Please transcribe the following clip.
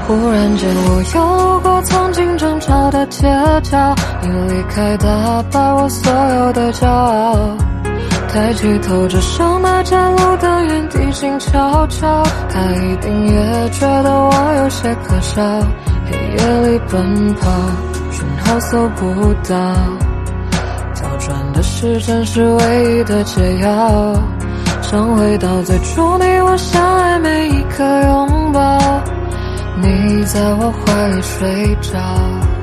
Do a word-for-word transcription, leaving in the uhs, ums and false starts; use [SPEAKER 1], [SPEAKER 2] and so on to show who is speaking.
[SPEAKER 1] 忽然间我有过曾经争吵的街角，你离开打败我所有的骄傲，抬起头只剩那窄路的原地静悄悄，他一定也觉得我有些可笑，黑夜里奔跑，讯号搜不到，跳转的时针是唯一的解药，想回到最初你我相爱每一刻拥抱，你在我怀里睡着。